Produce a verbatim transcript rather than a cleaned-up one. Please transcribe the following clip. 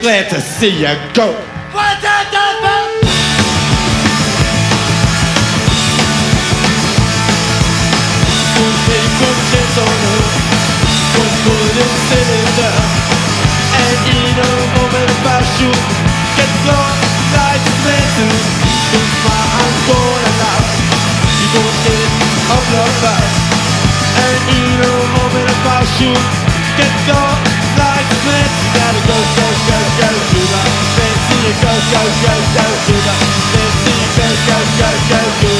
Glad to see you go. And in a moment of passion, get blown like a mantle. It's my I'm gonna laugh. You gon' get up your fast. And in a moment of passion, get blown like a mantle. You gotta go, go, go, go to the fancy. Go, go, go, go to the fancy. Go, go, go, go to